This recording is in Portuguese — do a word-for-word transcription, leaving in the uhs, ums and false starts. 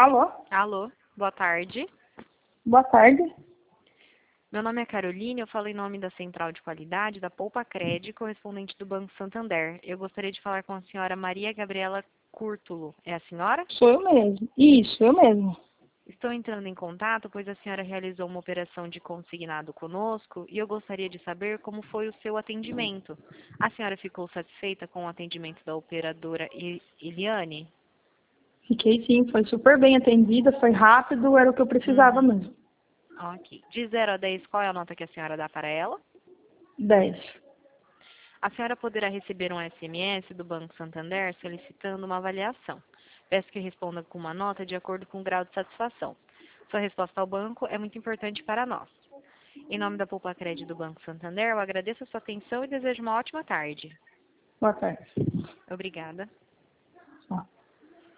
Alô? Alô, boa tarde. Boa tarde. Meu nome é Caroline, eu falo em nome da Central de Qualidade da Poupa Cred, correspondente do Banco Santander. Eu gostaria de falar com a senhora Maria Gabriela Curtulo. É a senhora? Sou eu mesmo. Isso, eu mesmo. Estou entrando em contato, pois a senhora realizou uma operação de consignado conosco e eu gostaria de saber como foi o seu atendimento. A senhora ficou satisfeita com o atendimento da operadora I- Eliane? Fiquei sim, foi super bem atendida, foi rápido, era o que eu precisava Uhum. mesmo. Ok. De zero a dez, qual é a nota que a senhora dá para ela? Dez. A senhora poderá receber um S M S do Banco Santander solicitando uma avaliação. Peço que responda com uma nota de acordo com o grau de satisfação. Sua resposta ao banco é muito importante para nós. Em nome da Poupa Cred do Banco Santander, eu agradeço a sua atenção e desejo uma ótima tarde. Boa tarde. Obrigada.